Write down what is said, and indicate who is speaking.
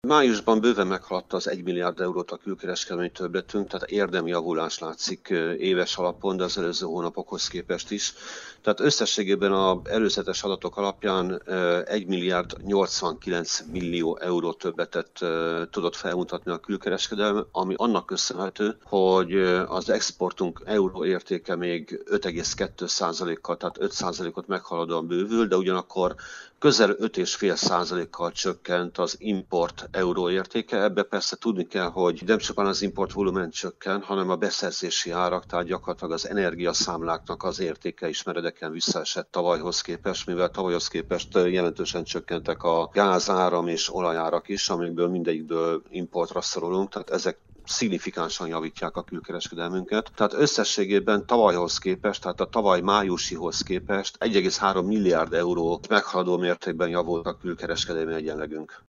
Speaker 1: Májusban bőven meghaladta az 1 milliárd eurót a külkereskedelmi többletünk, tehát érdemi javulás látszik éves alapon, de az előző hónapokhoz képest is. Tehát összességében az előzetes adatok alapján 1 milliárd 89 millió euró többletet tudott felmutatni a külkereskedelem, ami annak köszönhető, hogy az exportunk euró értéke még 5,2%-kal, tehát 5%-ot meghaladóan bővül, de ugyanakkor közel 5,5%-kal csökkent az import euró értéke. Ebbe persze tudni kell, hogy nem csupán az import volumen csökken, hanem a beszerzési árak, tehát gyakorlatilag az energiaszámláknak az értéke is meredeken visszaesett tavalyhoz képest, mivel tavalyhoz képest jelentősen csökkentek a gáz, áram és olajárak is, amikből mindegyikből importra szorulunk, tehát ezek szignifikánsan javítják a külkereskedelmünket. Tehát összességében tavalyhoz képest, tehát a tavaly májusihoz képest 1,3 milliárd euró meghaladó mértékben javult a külkereskedelmi egyenlegünk.